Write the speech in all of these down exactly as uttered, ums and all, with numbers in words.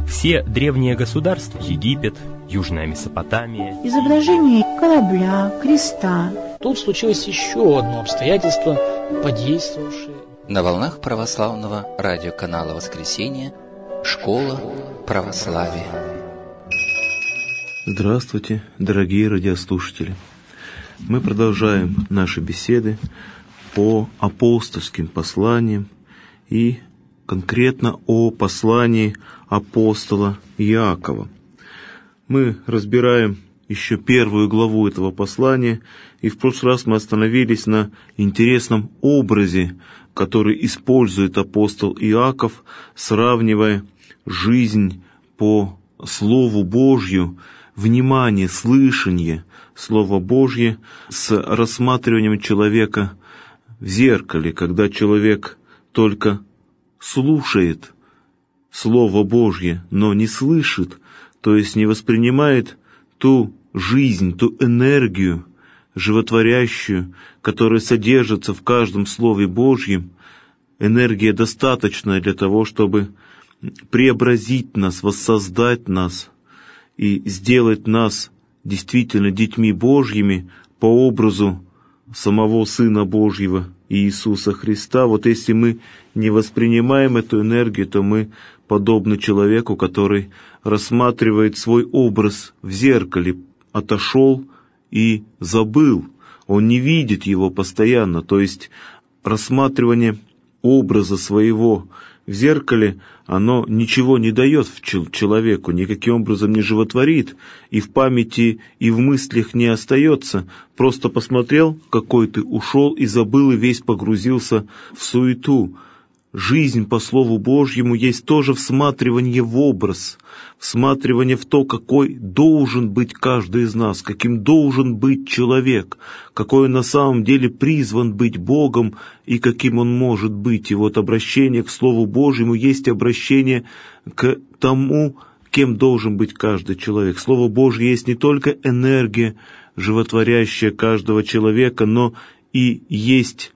Все древние государства, Египет, Южная Месопотамия, изображение корабля, креста. Тут случилось еще одно обстоятельство, подействовавшее. На волнах православного радиоканала «Воскресенье» Школа православия. Здравствуйте, дорогие радиослушатели! Мы продолжаем наши беседы по апостольским посланиям и конкретно о послании апостола Иакова. Мы разбираем еще первую главу этого послания, и в прошлый раз мы остановились на интересном образе, который использует апостол Иаков, сравнивая жизнь по Слову Божью, внимание, слышание Слова Божье с рассматриванием человека в зеркале, когда человек только слушает Слово Божье, но не слышит, то есть не воспринимает ту жизнь, ту энергию животворящую, которая содержится в каждом Слове Божьем, энергия достаточная для того, чтобы преобразить нас, воссоздать нас и сделать нас действительно детьми Божьими по образу самого Сына Божьего Иисуса Христа. Вот если мы не воспринимаем эту энергию, то мы подобны человеку, который рассматривает свой образ в зеркале, отошел и забыл. Он не видит его постоянно, то есть рассматривание образа своего в зеркале, оно ничего не дает человеку, никаким образом не животворит, и в памяти, и в мыслях не остается. Просто посмотрел, какой ты, ушел и забыл, и весь погрузился в суету. Жизнь по Слову Божьему есть тоже всматривание в образ, всматривание в то, какой должен быть каждый из нас, каким должен быть человек, какой он на самом деле призван быть Богом и каким он может быть. И вот обращение к Слову Божьему есть обращение к тому, кем должен быть каждый человек. Слово Божье есть не только энергия, животворящая каждого человека, но и есть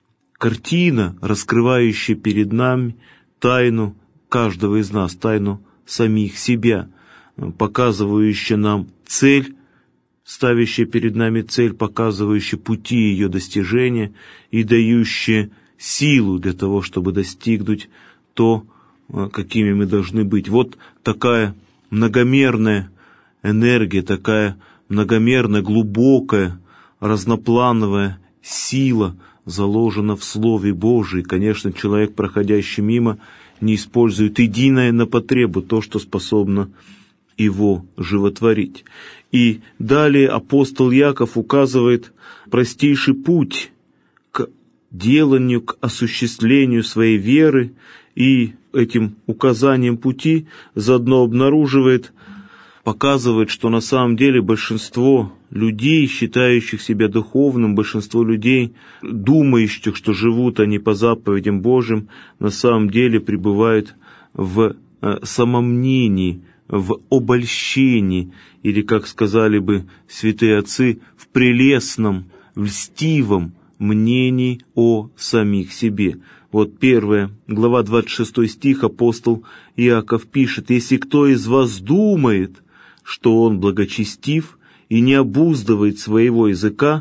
картина, раскрывающая перед нами тайну каждого из нас, тайну самих себя, показывающая нам цель, ставящая перед нами цель, показывающая пути ее достижения и дающая силу для того, чтобы достигнуть то, какими мы должны быть. Вот такая многомерная энергия, такая многомерная, глубокая, разноплановая сила заложено в Слове Божьем. Конечно, человек, проходящий мимо, не использует единое на потребу то, что способно его животворить. И далее апостол Иаков указывает простейший путь к деланию, к осуществлению своей веры, и этим указанием пути заодно обнаруживает, показывает, что на самом деле большинство людей, считающих себя духовным, большинство людей, думающих, что живут они по заповедям Божьим, на самом деле пребывают в самомнении, в обольщении, или, как сказали бы святые отцы, в прелестном, в льстивом мнении о самих себе. Вот первая глава, двадцать шестой стих, апостол Иаков пишет: «Если кто из вас думает, что он благочестив и не обуздывает своего языка,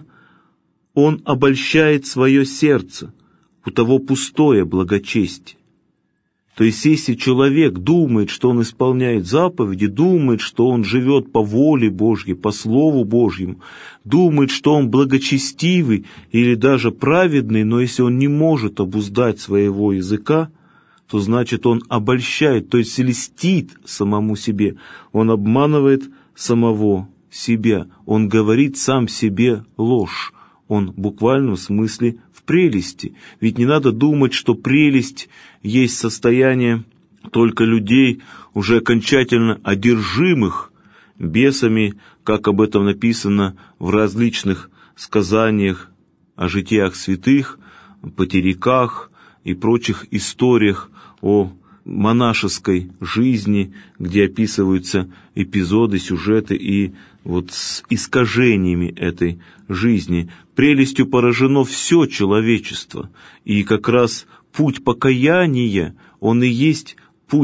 он обольщает свое сердце, у того пустое благочестие». То есть, если человек думает, что он исполняет заповеди, думает, что он живет по воле Божьей, по Слову Божьему, думает, что он благочестивый или даже праведный, но если он не может обуздать своего языка, то значит он обольщает, то есть льстит самому себе, он обманывает самого себя, он говорит сам себе ложь, он в буквальном смысле в прелести. Ведь не надо думать, что прелесть есть состояние только людей, уже окончательно одержимых бесами, как об этом написано в различных сказаниях о житиях святых, потериках и прочих историях о монашеской жизни, где описываются эпизоды, сюжеты и вот с искажениями этой жизни. Прелестью поражено все человечество, и как раз путь покаяния, он и есть путь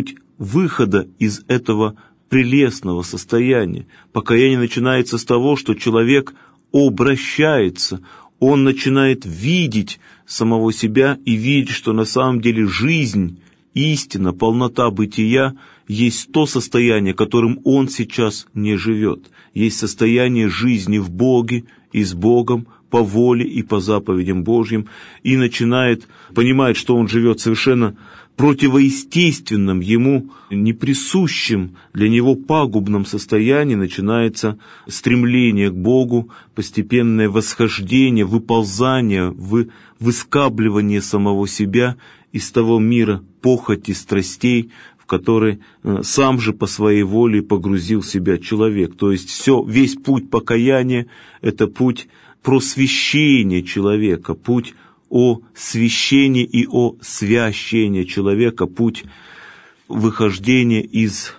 выхода из этого прелестного состояния. Покаяние начинается с того, что человек обращается, он начинает видеть самого себя и видеть, что на самом деле жизнь, истина, полнота бытия есть то состояние, которым он сейчас не живет. Есть состояние жизни в Боге и с Богом, по воле и по заповедям Божьим, и начинает понимать, что он живет совершенно противоестественном, ему неприсущем, для него пагубном состоянии, начинается стремление к Богу, постепенное восхождение, выползание, вы, выскабливание самого себя из того мира похоти, страстей, в который сам же по своей воле погрузил себя человек. То есть все, весь путь покаяния – это путь просвещения человека, путь о священии и о священии человека, путь выхождения из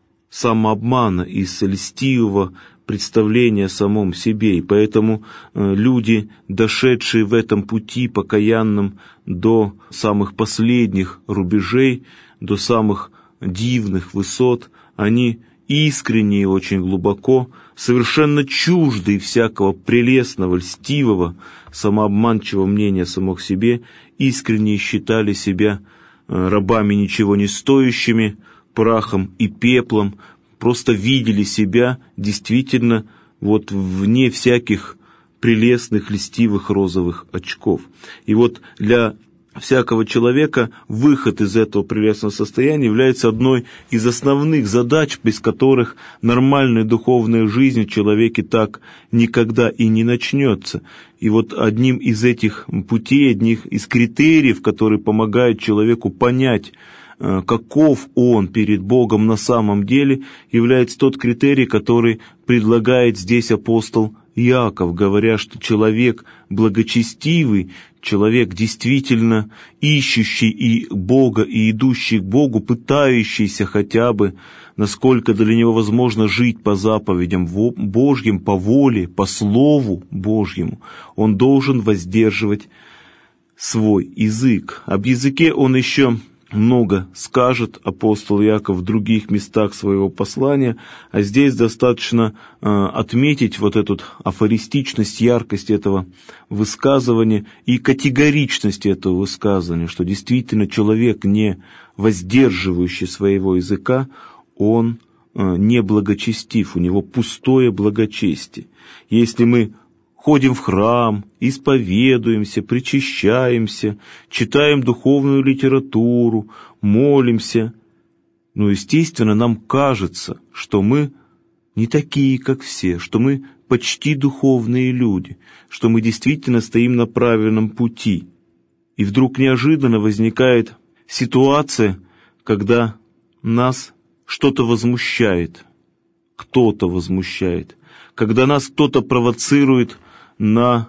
самообмана, из льстивого представления о самом себе. И поэтому люди, дошедшие в этом пути покаянном до самых последних рубежей, до самых дивных высот, они искренне и очень глубоко, совершенно чуждые всякого прелестного, льстивого, самообманчивого мнения о самих себе, искренне считали себя рабами ничего не стоящими, прахом и пеплом, просто видели себя действительно вот вне всяких прелестных, льстивых розовых очков. И вот для всякого человека выход из этого прелестного состояния является одной из основных задач, без которых нормальная духовная жизнь в человеке так никогда и не начнется. И вот одним из этих путей, одним из критериев, которые помогают человеку понять, каков он перед Богом на самом деле, является тот критерий, который предлагает здесь апостол Иаков, говоря, что человек благочестивый, человек действительно ищущий и Бога, и идущий к Богу, пытающийся хотя бы, насколько для него возможно, жить по заповедям Божьим, по воле, по Слову Божьему, он должен воздерживать свой язык. Об языке он еще много скажет апостол Иаков в других местах своего послания, а здесь достаточно э, отметить вот эту афористичность, яркость этого высказывания и категоричность этого высказывания, что действительно человек, не воздерживающий своего языка, он э, не благочестив, у него пустое благочестие. Если мы ходим в храм, исповедуемся, причащаемся, читаем духовную литературу, молимся. Ну, естественно, нам кажется, что мы не такие, как все, что мы почти духовные люди, что мы действительно стоим на правильном пути. И вдруг неожиданно возникает ситуация, когда нас что-то возмущает, кто-то возмущает, когда нас кто-то провоцирует на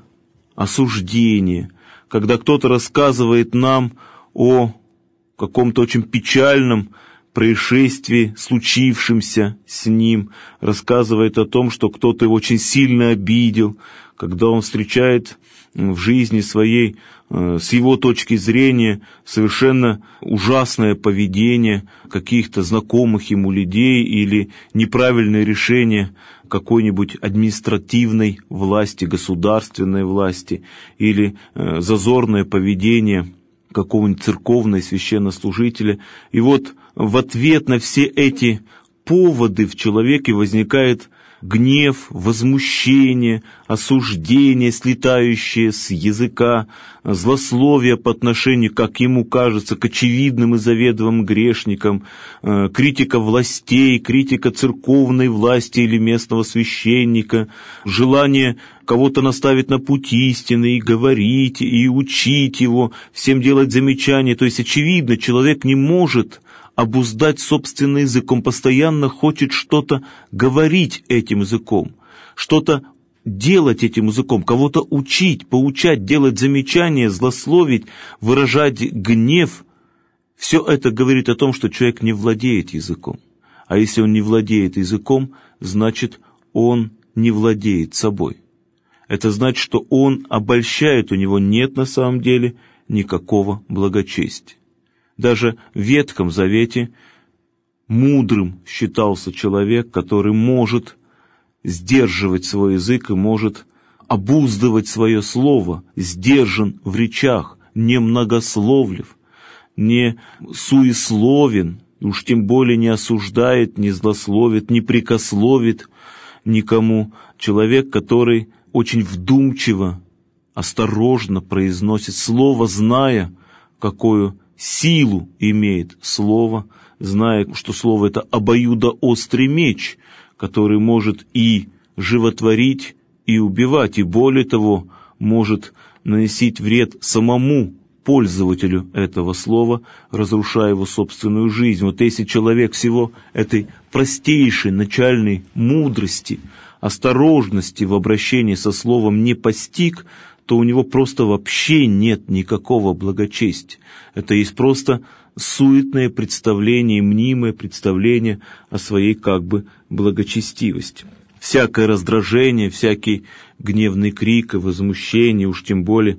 осуждение, когда кто-то рассказывает нам о каком-то очень печальном происшествии, случившемся с ним, рассказывает о том, что кто-то его очень сильно обидел, когда он встречает в жизни своей, с его точки зрения, совершенно ужасное поведение каких-то знакомых ему людей или неправильное решение какой-нибудь административной власти, государственной власти, или э, зазорное поведение какого-нибудь церковного священнослужителя. И вот в ответ на все эти поводы в человеке возникает гнев, возмущение, осуждение, слетающее с языка, злословие по отношению, как ему кажется, к очевидным и заведомым грешникам, критика властей, критика церковной власти или местного священника, желание кого-то наставить на путь истины и говорить, и учить его, всем делать замечания. То есть, очевидно, человек не может обуздать собственный язык, он постоянно хочет что-то говорить этим языком, что-то делать этим языком, кого-то учить, поучать, делать замечания, злословить, выражать гнев. Все это говорит о том, что человек не владеет языком. А если он не владеет языком, значит, он не владеет собой. Это значит, что он обольщает, у него нет на самом деле никакого благочестия. Даже в Ветхом Завете мудрым считался человек, который может сдерживать свой язык и может обуздывать свое слово, сдержан в речах, не многословлив, не суесловен, уж тем более не осуждает, не злословит, не прикословит никому. Человек, который очень вдумчиво, осторожно произносит слово, зная, какую силу имеет слово, зная, что слово — это обоюдоострый меч, который может и животворить, и убивать, и более того, может наносить вред самому пользователю этого слова, разрушая его собственную жизнь. Вот если человек всего этой простейшей начальной мудрости, осторожности в обращении со словом не постиг, то у него просто вообще нет никакого благочестия. Это есть просто суетное представление, мнимое представление о своей как бы благочестивости. Всякое раздражение, всякий гневный крик и возмущение, уж тем более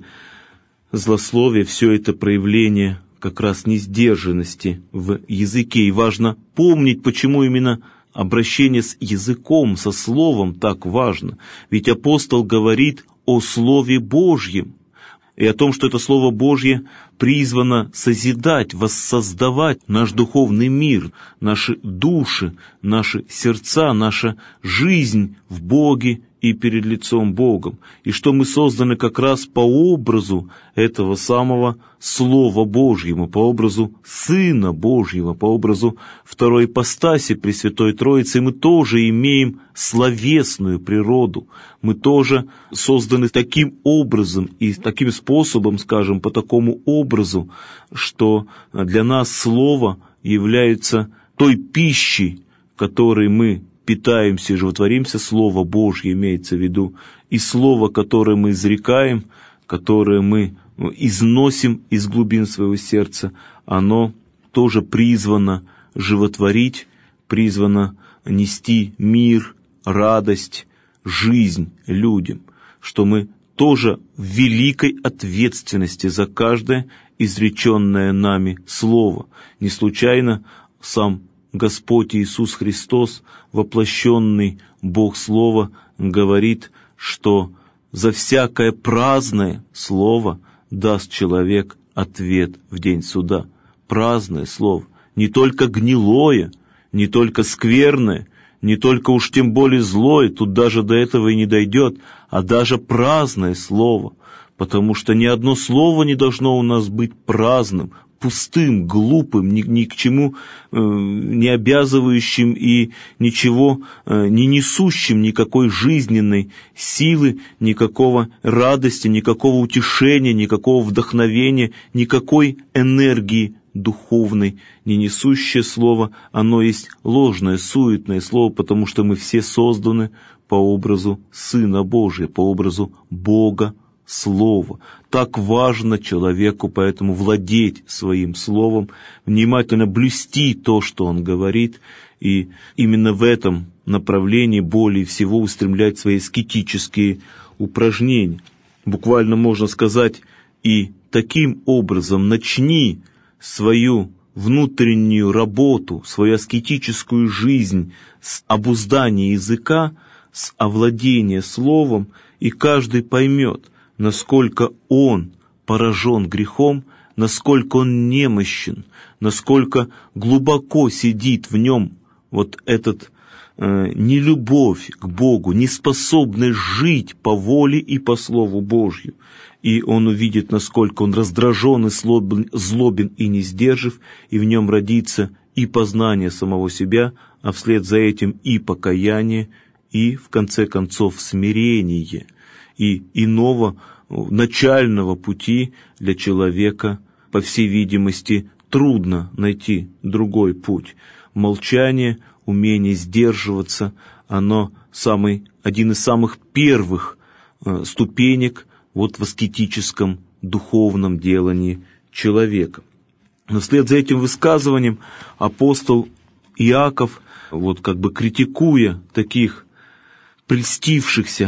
злословие, все это проявление как раз несдержанности в языке. И важно помнить, почему именно обращение с языком, со словом так важно. Ведь апостол говорит о Слове Божьем и о том, что это Слово Божье призвано созидать, воссоздавать наш духовный мир, наши души, наши сердца, наша жизнь в Боге и перед лицом Богом, и что мы созданы как раз по образу этого самого Слова Божьего, по образу Сына Божьего, по образу второй ипостаси Пресвятой Троицы. Мы тоже имеем словесную природу, мы тоже созданы таким образом и таким способом, скажем, по такому образу, что для нас Слово является той пищей, которой мы питаемся и животворимся. Слово Божье имеется в виду, и Слово, которое мы изрекаем, которое мы износим из глубин своего сердца, оно тоже призвано животворить, призвано нести мир, радость, жизнь людям, что мы тоже в великой ответственности за каждое изреченное нами слово. Не случайно сам Господь Иисус Христос, воплощенный Бог Слова, говорит, что за всякое праздное слово даст человек ответ в день суда. Праздное слово, не только гнилое, не только скверное, не только уж тем более злое, тут даже до этого и не дойдет, а даже праздное слово, потому что ни одно слово не должно у нас быть праздным, пустым, глупым, ни, ни к чему э, не обязывающим и ничего э, не несущим, никакой жизненной силы, никакого радости, никакого утешения, никакого вдохновения, никакой энергии духовной, не несущее слово. Оно есть ложное, суетное слово, потому что мы все созданы по образу Сына Божия, по образу Бога Слово. Так важно человеку поэтому владеть своим словом, внимательно блюсти то, что он говорит, и именно в этом направлении более всего устремлять свои аскетические упражнения. Буквально можно сказать, и таким образом начни свою внутреннюю работу, свою аскетическую жизнь с обуздания языка, с овладения словом, и каждый поймет, насколько он поражен грехом, насколько он немощен, насколько глубоко сидит в нем вот этот э, нелюбовь к Богу, неспособность жить по воле и по Слову Божью. И он увидит, насколько он раздражен и злобен, злобен и не сдержив, и в нем родится и познание самого себя, а вслед за этим и покаяние, и, в конце концов, смирение. И иного начального пути для человека, по всей видимости, трудно найти другой путь. Молчание, умение сдерживаться, оно самый, один из самых первых э, ступенек вот в аскетическом духовном делании человека. Но вслед за этим высказыванием апостол Иаков, вот как бы критикуя таких прельстившихся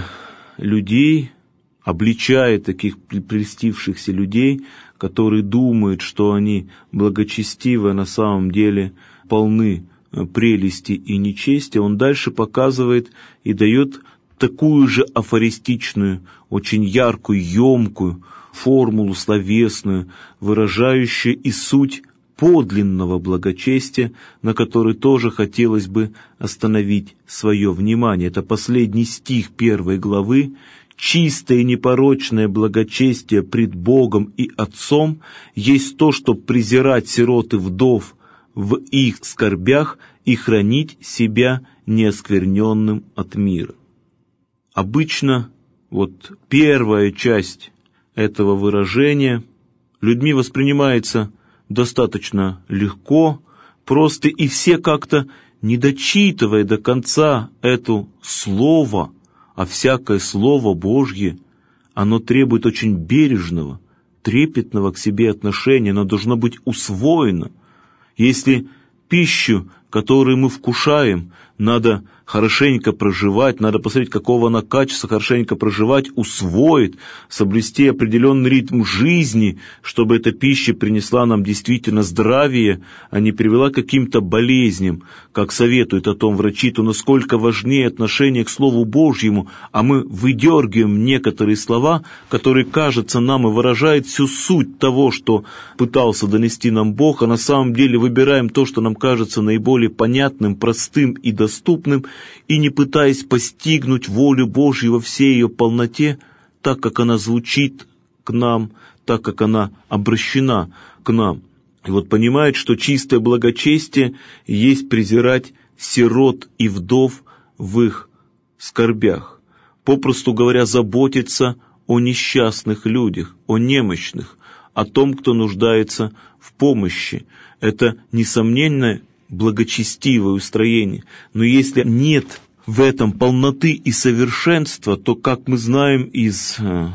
людей, обличая таких прельстившихся людей, которые думают, что они благочестивы, а на самом деле полны прелести и нечестия, он дальше показывает и дает такую же афористичную, очень яркую, емкую формулу словесную, выражающую и суть подлинного благочестия, на который тоже хотелось бы остановить свое внимание. Это последний стих первой главы. «Чистое и непорочное благочестие пред Богом и Отцом есть то, чтоб презирать сирот и вдов в их скорбях и хранить себя неоскверненным от мира». Обычно вот первая часть этого выражения людьми воспринимается достаточно легко, просто, и все как-то, не дочитывая до конца это слово, а всякое слово Божье, оно требует очень бережного, трепетного к себе отношения, оно должно быть усвоено. Если пищу, которую мы вкушаем, надо хорошенько проживать, надо посмотреть, какого она качества, хорошенько проживать, усвоить, соблюсти определенный ритм жизни, чтобы эта пища принесла нам действительно здравие, а не привела к каким-то болезням, как советуют о том врачи, то насколько важнее отношение к Слову Божьему, а мы выдергиваем некоторые слова, которые, кажется, нам и выражают всю суть того, что пытался донести нам Бог, а на самом деле выбираем то, что нам кажется наиболее понятным, простым и доступным, и не пытаясь постигнуть волю Божью во всей ее полноте, так как она звучит к нам, так как она обращена к нам. И вот понимает, что чистое благочестие есть презирать сирот и вдов в их скорбях. Попросту говоря, заботиться о несчастных людях, о немощных, о том, кто нуждается в помощи. Это, несомненно, благочестивое устроение. Но если нет в этом полноты и совершенства, то, как мы знаем из э,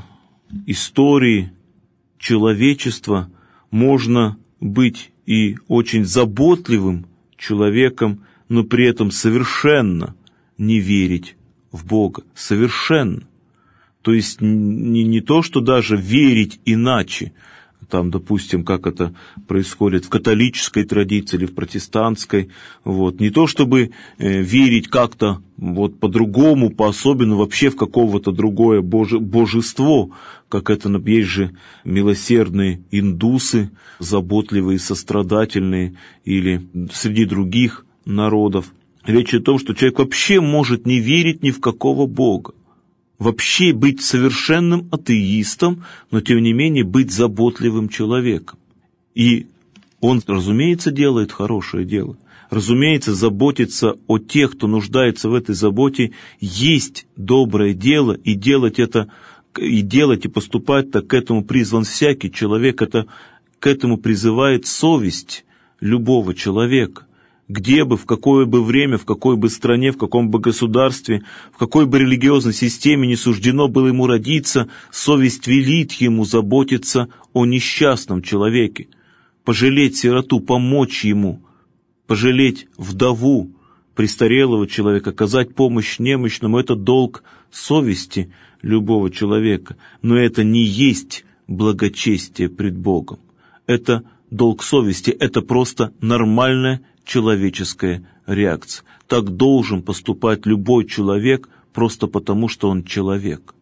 истории человечества, можно быть и очень заботливым человеком, но при этом совершенно не верить в Бога. Совершенно. То есть не, не то, что даже верить иначе, там, допустим, как это происходит в католической традиции или в протестантской, вот, не то чтобы э, верить как-то вот по-другому, по-особенному, вообще в какого-то другое боже, божество, как это, есть же милосердные индусы, заботливые, сострадательные, или среди других народов. Речь о том, что человек вообще может не верить ни в какого Бога. Вообще быть совершенным атеистом, но тем не менее быть заботливым человеком. И он, разумеется, делает хорошее дело. Разумеется, заботиться о тех, кто нуждается в этой заботе, есть доброе дело, и делать это, и делать, и поступать так, к этому призван всякий человек, это, к этому призывает совесть любого человека. Где бы, в какое бы время, в какой бы стране, в каком бы государстве, в какой бы религиозной системе не суждено было ему родиться, совесть велит ему заботиться о несчастном человеке, пожалеть сироту, помочь ему, пожалеть вдову, престарелого человека, оказать помощь немощному. Это долг совести любого человека, но это не есть благочестие пред Богом. Это долг совести, это просто нормальная человеческая реакция. Так должен поступать любой человек просто потому, что он человек.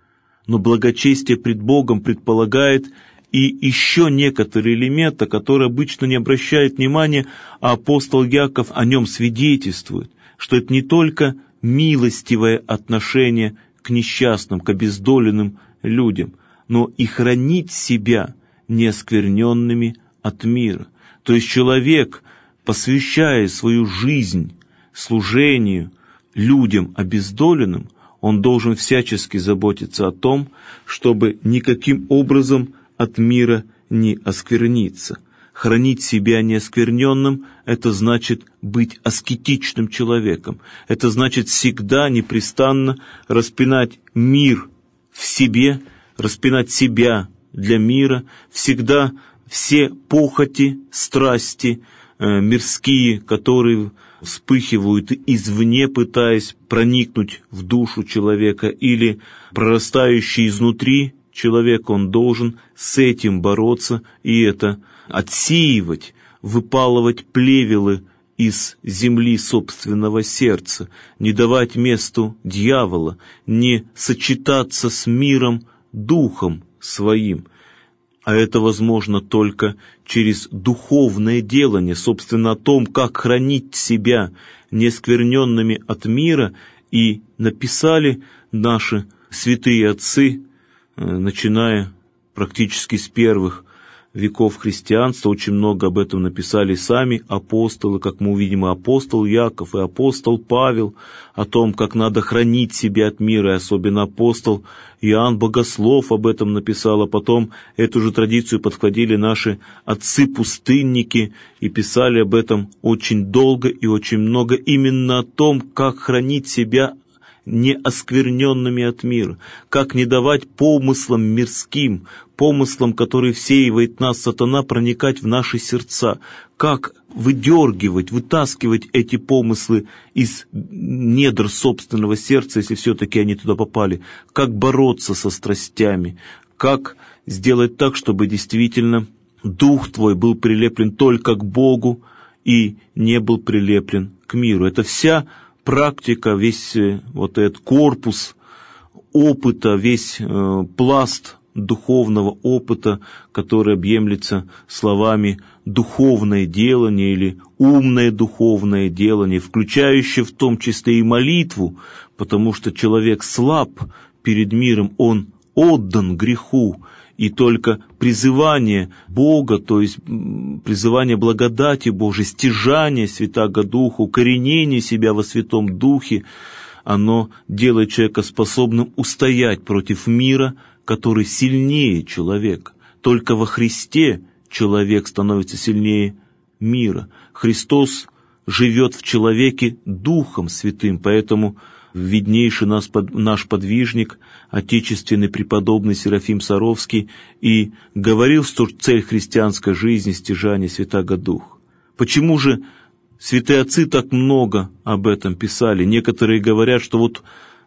Но благочестие пред Богом предполагает и еще некоторые элементы, которые обычно не обращают внимания, а апостол Яков о нем свидетельствует, что это не только милостивое отношение к несчастным, к обездоленным людям, но и хранить себя неоскверненными от мира. То есть человек, посвящая свою жизнь служению людям обездоленным, он должен всячески заботиться о том, чтобы никаким образом от мира не оскверниться. Хранить себя неоскверненным – это значит быть аскетичным человеком. Это значит всегда непрестанно распинать мир в себе, распинать себя для мира, всегда все похоти, страсти, мирские, которые вспыхивают извне, пытаясь проникнуть в душу человека, или прорастающие изнутри человека, он должен с этим бороться и это отсеивать, выпалывать плевелы из земли собственного сердца, не давать месту дьявола, не сочетаться с миром духом своим. А это возможно только через духовное делание, собственно, о том, как хранить себя нескверненными от мира, и написали наши святые отцы, начиная практически с первых веков христианства. Очень много об этом написали сами апостолы, как мы увидим, и апостол Яков, и апостол Павел, о том, как надо хранить себя от мира, и особенно апостол Иоанн Богослов об этом написал, а потом эту же традицию подхватили наши отцы-пустынники и писали об этом очень долго и очень много, именно о том, как хранить себя не оскверненными от мира, как не давать помыслам мирским, помыслам, которые всеивает нас сатана, проникать в наши сердца, как выдергивать, вытаскивать эти помыслы из недр собственного сердца, если все-таки они туда попали, как бороться со страстями, как сделать так, чтобы действительно дух твой был прилеплен только к Богу и не был прилеплен к миру. Это вся практика, весь вот этот корпус опыта, весь э, пласт духовного опыта, который объемлется словами «духовное делание» или «умное духовное делание», включающее в том числе и молитву, потому что человек слаб перед миром, он отдан греху, и только призывание Бога, то есть призывание благодати Божией, стяжание Святаго Духа, укоренение себя во Святом Духе, оно делает человека способным устоять против мира, который сильнее человека. Только во Христе человек становится сильнее мира. Христос живет в человеке Духом Святым, поэтому виднейший нас, наш подвижник, отечественный преподобный Серафим Саровский, и говорил, что цель христианской жизни — стяжание Святаго Духа. Почему же святые отцы так много об этом писали? Некоторые говорят, что вот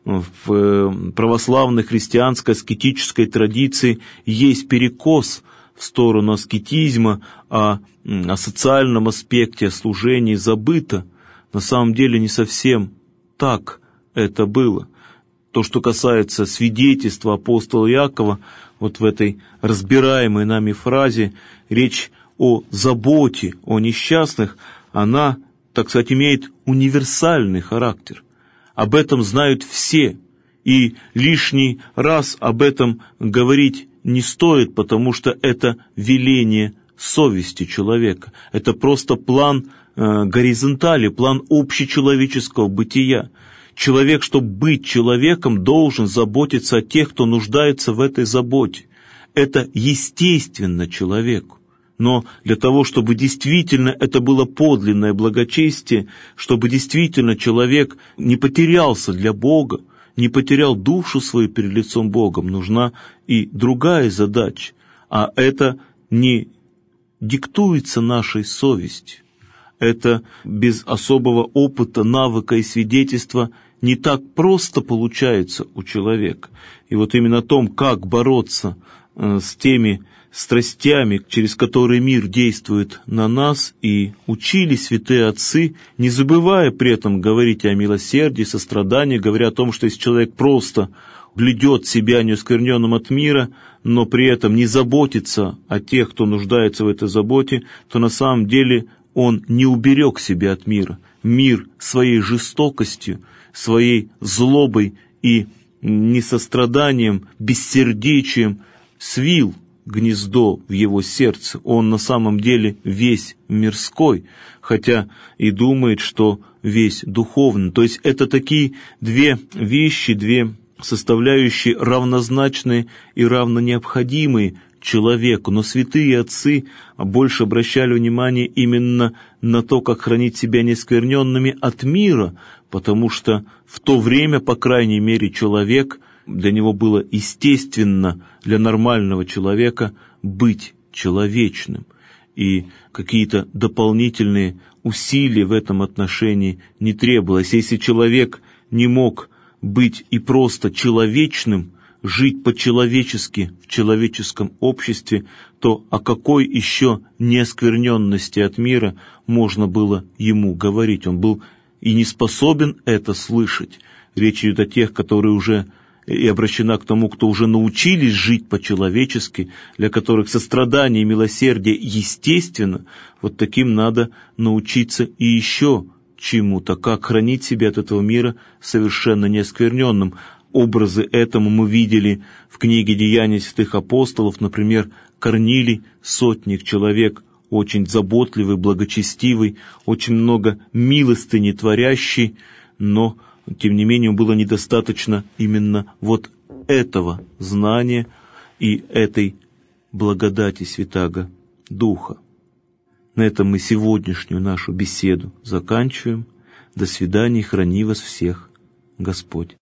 в православной христианской аскетической традиции есть перекос в сторону аскетизма, а о социальном аспекте, о служении забыто. На самом деле не совсем так это было. То, что касается свидетельства апостола Иакова, вот в этой разбираемой нами фразе речь о заботе о несчастных, она, так сказать, имеет универсальный характер. Об этом знают все, и лишний раз об этом говорить не стоит, потому что это веление совести человека. Это просто план э, горизонтали, план общечеловеческого бытия. Человек, чтобы быть человеком, должен заботиться о тех, кто нуждается в этой заботе. Это естественно человеку. Но для того, чтобы действительно это было подлинное благочестие, чтобы действительно человек не потерялся для Бога, не потерял душу свою перед лицом Богом, нужна и другая задача. А это не диктуется нашей совестью. Это без особого опыта, навыка и свидетельства не так просто получается у человека. И вот именно о том, как бороться э, с теми страстями, через которые мир действует на нас, и учили святые отцы, не забывая при этом говорить о милосердии, сострадании, говоря о том, что если человек просто блюдет себя неоскверненным от мира, но при этом не заботится о тех, кто нуждается в этой заботе, то на самом деле он не уберег себя от мира. Мир своей жестокостью, своей злобой и несостраданием, бессердечием свил гнездо в его сердце. Он на самом деле весь мирской, хотя и думает, что весь духовный. То есть это такие две вещи, две составляющие равнозначные и равно необходимые человеку. Но святые отцы больше обращали внимание именно на то, как хранить себя неоскверненными от мира, потому что в то время, по крайней мере, человек, для него было естественно, для нормального человека, быть человечным. И какие-то дополнительные усилия в этом отношении не требовалось. Если человек не мог быть и просто человечным, жить по-человечески в человеческом обществе, то о какой еще неоскверненности от мира можно было ему говорить? Он был и не способен это слышать. Речь идет о тех, которые уже, и обращена к тому, кто уже научились жить по-человечески, для которых сострадание и милосердие естественно. Вот таким надо научиться и еще чему-то, как хранить себя от этого мира совершенно неоскверненным. Образы этому мы видели в книге «Деяния святых апостолов», например, Корнилий, сотник, человек очень заботливый, благочестивый, очень много милостыни творящий, но, тем не менее, было недостаточно именно вот этого знания и этой благодати Святаго Духа. На этом мы сегодняшнюю нашу беседу заканчиваем. До свидания, храни вас всех Господь.